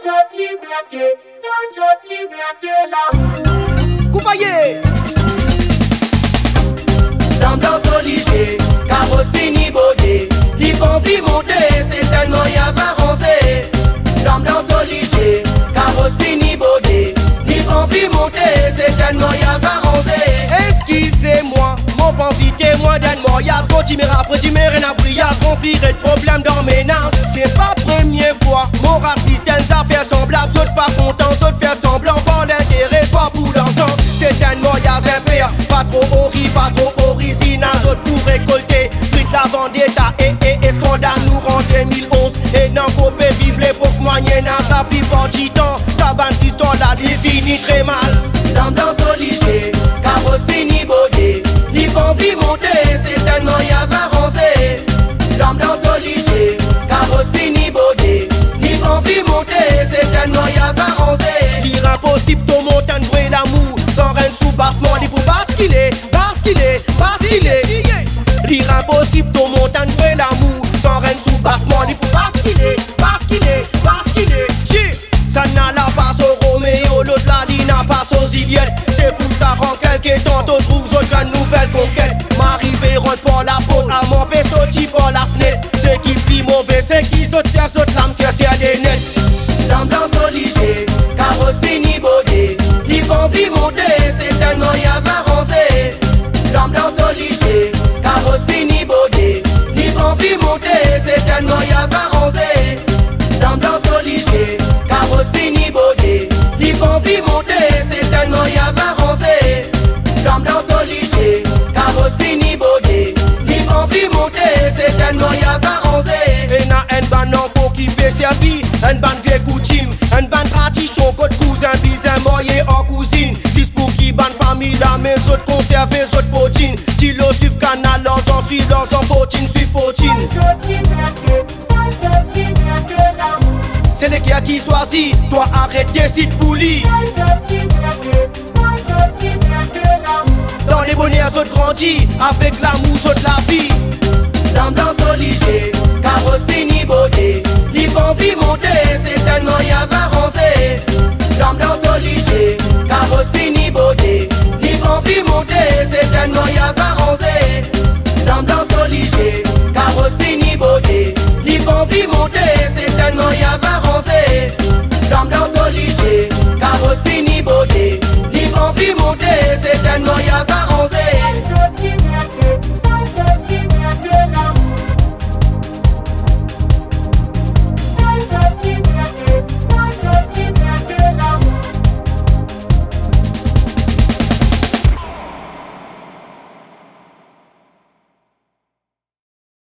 cette liberté, dans cette liberté l'amour. Coupaillé. L'ambiance obligée, carrosse fini bodé. Les filles monter, c'est tellement y'a avancé. L'ambiance obligée, carrosse fini bodé. Les filles monter, c'est tellement y'a avancé. Excusez-moi, mon bon vie témoin d'un mariage. Continuer après, tu mets rien à brillage. Conflit de problème dans ménage. C'est pas première fois, mon raciste, ça fait semblable. Saute pas content, saute faire semblant. Pas l'intérêt, soit pour l'ensemble. C'est un mariage impayable, pas trop original. Saute pour récolter, frites la vendetta. Et scandale nous rend 2011. Et non, copé, vive l'époque moyenne. La plupart du temps, ça banne cette histoire là, il finit très mal. L'ambiance obligée, carrosse fini bodé. Les filles monter, c'est tellement y'a avancé. L'ambiance obligée, carrosse fini bodé. Les filles monter, c'est tellement y'a avancé. Dire impossible, ton montagne jouer l'amour. Sans rien sous bassement, il faut basculer. Lire impossible, ton montagne jouer l'amour. Sans rien sous bassement, il faut basculer. Ça n'a la passe au Roméo, l'autre la ligne n'a pas aux Ilienne. C'est pour ça rend quelques temps, t'en trouves autre qu'une nouvelle conquête. M'arriver rentre par la peau, à mon père sorti par la fenêtre. C'est qui plie mauvais, c'est qui saute, l'âme, c'est les net. L'ambiance obligée, carrosse fini bodé. Les filles monter, c'est tellement y'a avancé. L'ambiance obligée, carrosse fini bodé. Les filles monter, c'est tellement y'a avancé. L'ambiance obligée, carrosse fini bodé. Les filles monter, c'est tellement y'a avancé. L'ambiance obligée, carrosse fini bodé. Les filles monter, c'est tellement y'a avancé. Et na un ban non pour qui fait servir. Un ban vieille coutume, un ban tradition. Code cousin, bisin, marié en cousine. Si pour qui ban famille la mais autres conserver, autres fautines. Tilo suivre canal, en silence, en fautine, suis fautine. Dans cette liberté l'amour. C'est les qui choisit, toi arrête décide pour lui. Dans cette liberté l'amour. Dans les bonnets, autres grandit, avec l'amour, autres la vie. L'ambiance obligée, carrosse fini bodé. Les filles monter, c'est